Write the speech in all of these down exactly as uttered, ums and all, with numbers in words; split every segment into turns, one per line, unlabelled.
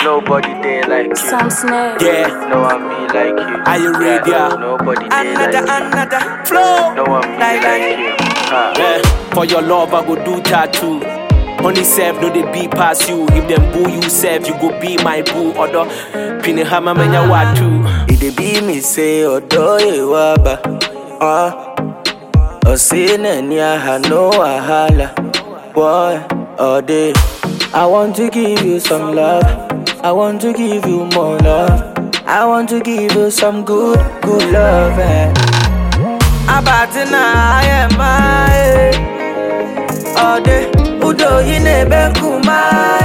Nobody there like you.
Some snake.
Yeah,
No one be like you.
are you ready?
Yeah, nobody there
Another,
like
another flow.
you. No one be
Like,
like you. Ah.
Yeah, for your love I go do tattoo. Honey self no they be past you. If them boo you self, you go be my boo. Odo pini hama menya watu.
It be me say odo ye waba. Ah, o say nenya ha no wahala. Boy, all day. I want to give you some love. I want to give you more love. I want to give you some good, good love. Eh. Abatina I am my all day. Udo yinebe kumae.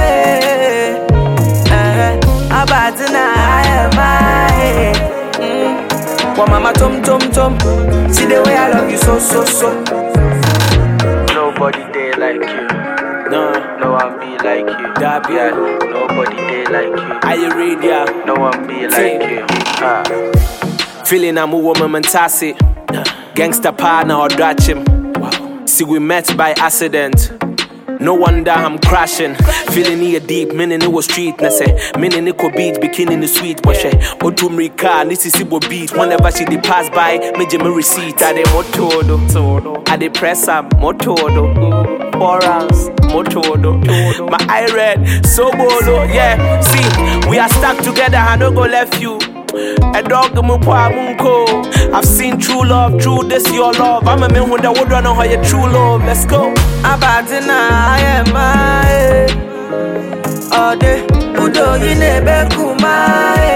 Eh. Abatina I am my. Mm. Wa mama tom tom tom. See the way I love you so so so.
Nobody there like you.
No,
No one be like you.
that be
Yeah,
it.
nobody there like you.
Are you ready?
No one be like you. Ah.
Feeling I'm a woman mentasi. Gangster partner or dutch him. See we met by accident. No wonder I'm crashing. Feeling here deep, meaning it was street. Na say, meaning it could beat, bikini the sweet. But she, Otumrika, this is Ibo beat. Whenever she did pass by, me jemmy receipt. I de motodo, I de press up, motodo. Four rounds, motodo. My eye red, so bolo, yeah. See, we are stuck together, I no go left you. A dog mupa munko. I've seen true love, true this your love. I'm a man who would run on how your true love. Let's go.
Abatina I am my all day. Udo yinebe kumae.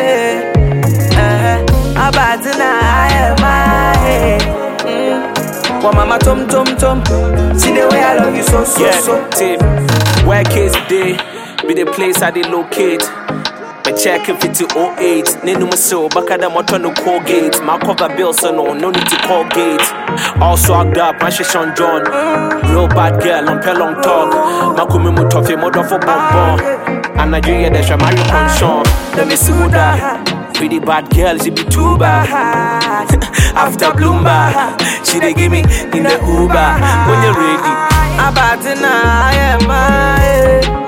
Eh. Abatina I am my. Mm. Wa mama tom tom tom. See the way I love you so so
Yeah,
so.
tip. Where kids day be the place I they locate. Me check if it's oh eight. Nenu so baka da motor no Colgate. My cover bill so no no need to call gate. All swagged up, my shit on John. Real bad girl on long talk. My kumi mu toffee mother for bonbon. And Nigeria they shall marry conscion. Let me see that. Pretty bad girl, she be too bad. After Bloomba, she they give me in the Uber. When you ready,
Abatina I am my.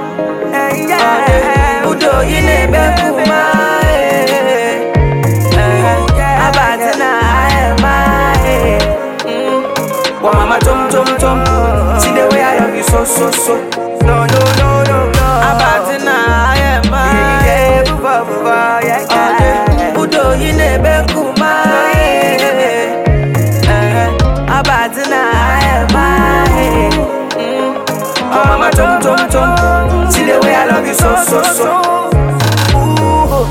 Udo yinebe kumae. Abatina I am my. Wa mama tom tom tom. See the way I love you so so so. No no no no no. Abatina I am my. Udo yinebe kumae. Abatina I am my. Wa mama tom tom tom. See the way I love you so so so. Ooh.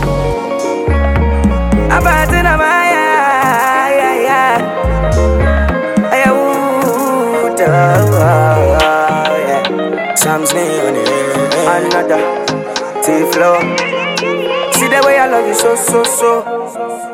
Abatina my yeah yeah yeah. Ooh, yeah. Some snake on it. Another T-flow. See the way I love you so so so.